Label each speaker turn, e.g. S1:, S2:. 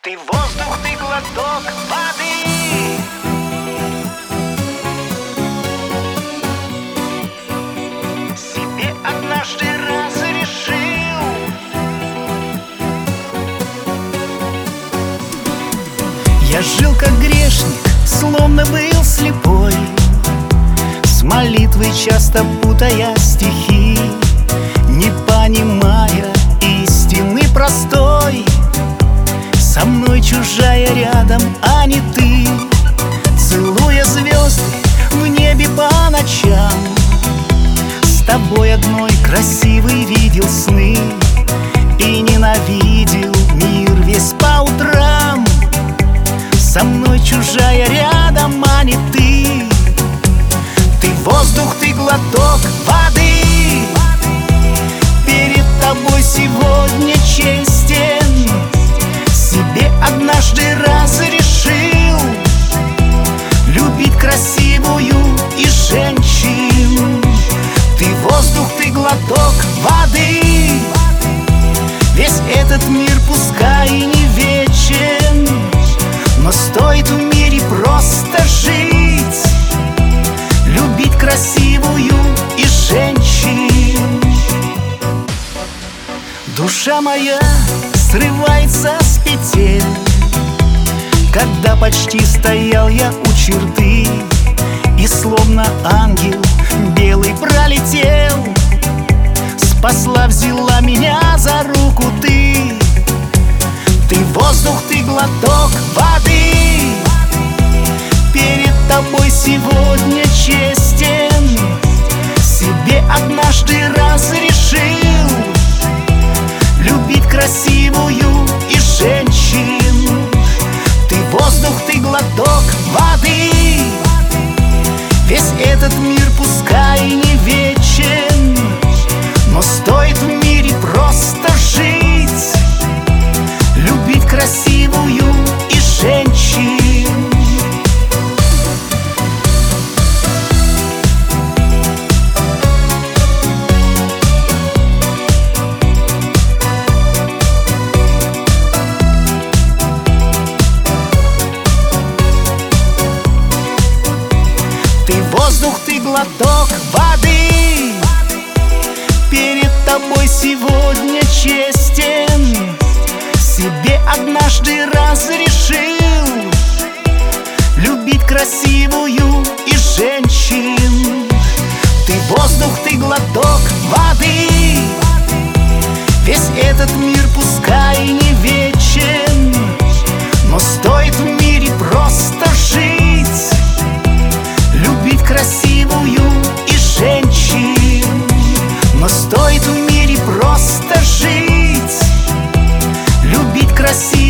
S1: Ты воздух, ты глоток воды. Себе однажды разрешил.
S2: Я жил как грешник, словно был слепой, с молитвой часто путая стихи, не понимая истины простой. Со мной чужая рядом, а не ты, целуя звезды в небе по ночам. С тобой одной красивый видел сны и ненавидел мир весь по утрам. Со мной чужая рядом, а не ты. Ты воздух, ты глоток воды. Перед тобой сегодня честен. Себе однажды разрешил любить красивую и женщин. Ты воздух, ты глоток воды. Весь этот мир пускай и не вечен, но стоит в мире просто жить, любить красивую и женщин. Душа моя срывается с петель, когда почти стоял я у черты, и словно ангел белый пролетел. Спасла, взяла меня за руку ты. Ты воздух, ты глоток воды. Перед тобой сегодня честен. Себе однажды разрешил любить красивую и женщин. Ты воздух, ты глоток воды. Весь этот мир пускай и не вечен, но стоит в мире просто жить, любить красивую и женщин. Ты воздух, ты глоток воды. Перед тобой сегодня честен. Себе однажды разрешил любить красивую и женщин. Ты воздух, ты глоток воды. Весь этот мир пускай и не вечен, но стоит в мире просто жить, любить красивую и женщин. Но стоит в мире просто жить, любить красивую